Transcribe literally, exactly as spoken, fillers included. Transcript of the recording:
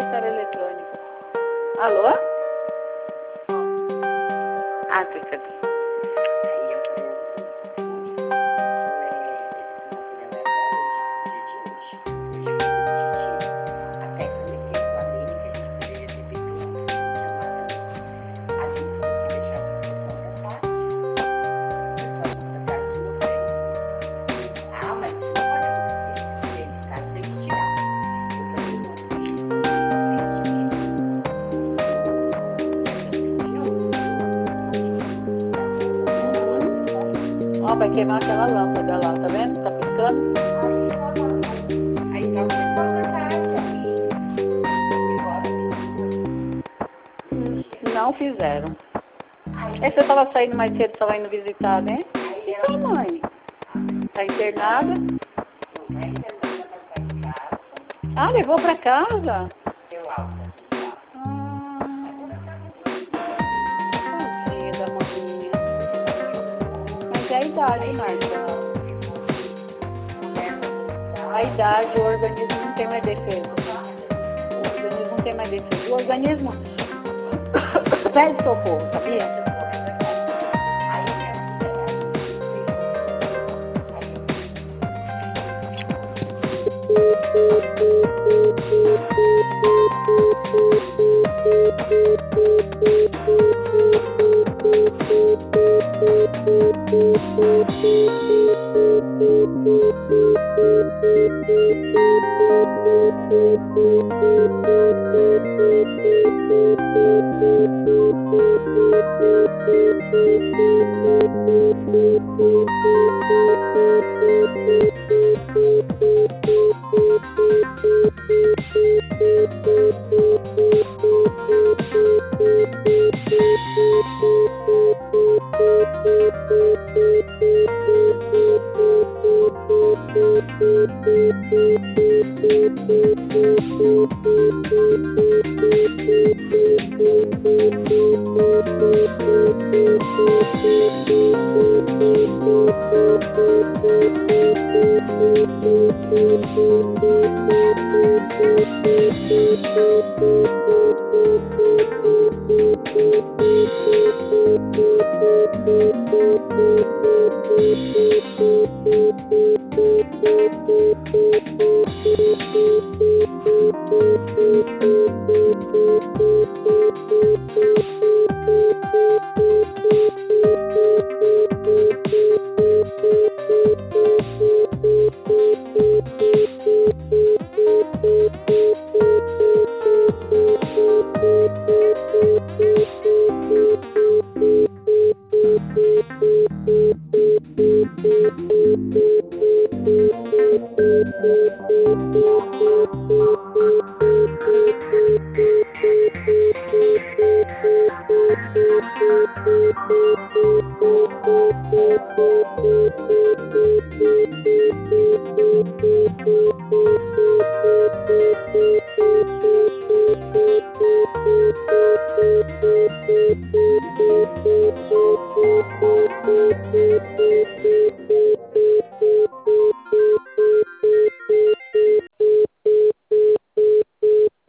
secretária eletrônica. Alô? Ah, secretária. Ó, vai queimar aquela lâmpada lá, tá vendo? Tá piscando. Aí tá começando a tarde. Não fizeram. É, você tava saindo mais cedo, tava indo visitar, né? Então, mãe. Tá internada? Ah, levou pra casa? Tadinha da maninha. Mas é a idade, Marta. A idade, o organismo não tem mais defesa. O organismo não tem mais defesa. O organismo pede socorro, sabia?